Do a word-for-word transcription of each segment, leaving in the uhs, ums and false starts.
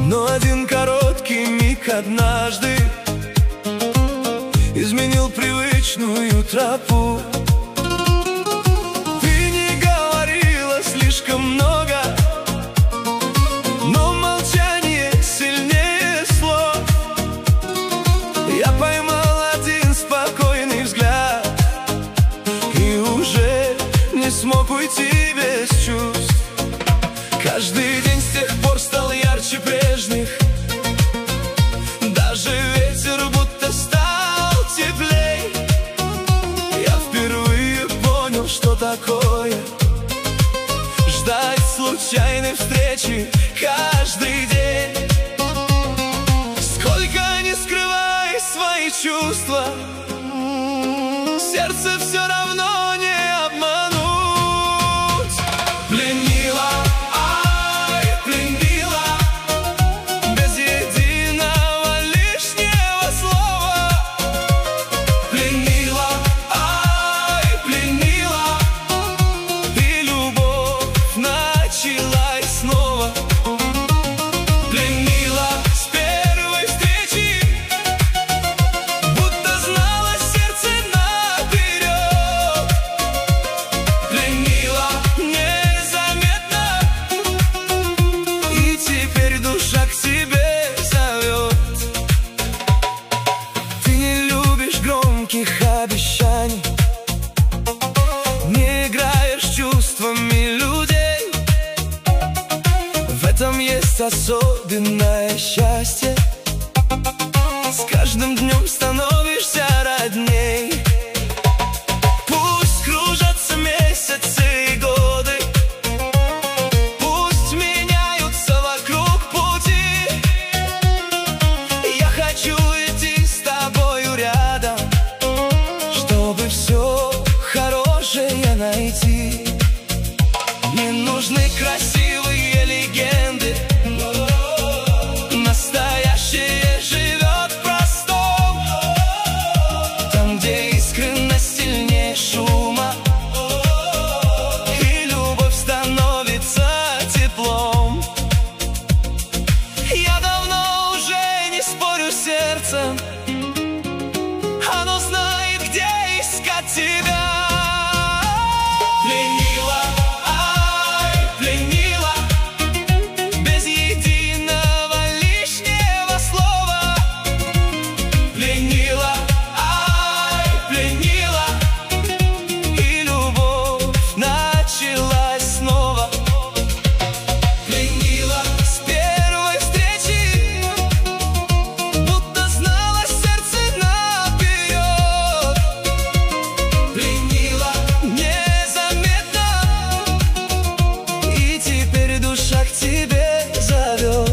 Но один короткий миг однажды изменил привычную тропу. Ты не говорила слишком много, но молчание сильнее слов. Я поймал один спокойный взгляд и уже не смог уйти без чувств. Каждый день с тех пор стал ярче прежних. Даже ветер будто стал теплей. Я впервые понял, что такое ждать случайной встречи каждый день. Сколько ни скрывай свои чувства, сердце все равно не обмануть. Пленила, ай, пленила, без единого лишнего слова. Пленила, ай, пленила, и любовь началась снова. Пленила с первой встречи, будто знала сердце наперед. Пленила незаметно, и теперь душа к себе зовет. Ты не любишь громких обещаний, не играешь чувствами людей. В этом есть особенное счастье. С каждым днем становишься родней. Пусть кружатся месяцы и годы, пусть меняются вокруг пути. Я хочу идти с тобою рядом, чтобы все хорошее найти. Не нужны красивые легенды, настоящее живет в простом. Там, где искренность сильнее шума, и любовь становится теплом. Я давно уже не спорю с сердцем, оно знает, где искать тебя. Пленила, ай, пленила, без единого лишнего слова. Пленила, ай, пленила, и любовь началась снова. Пленила с первой встречи, будто знала сердце наперед. Пленила незаметно, и теперь душа к тебе зовет.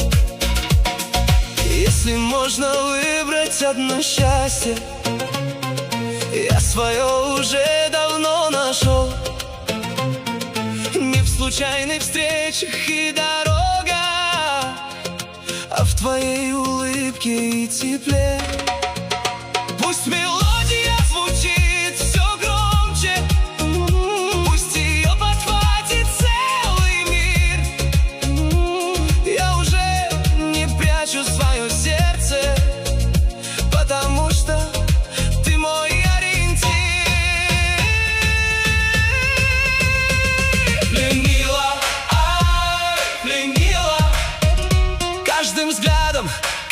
Если можно выбрать одно счастье, я свое уже давно нашел. Не в случайных встречах и дорога, а в твоей улыбке и тепле. Пусть мелодия звучит все громче, пусть ее подхватит целый мир. Я уже не прячу свое сердце, потому что ты мой ориентир. Пленила, ай, пленила, каждым взглядом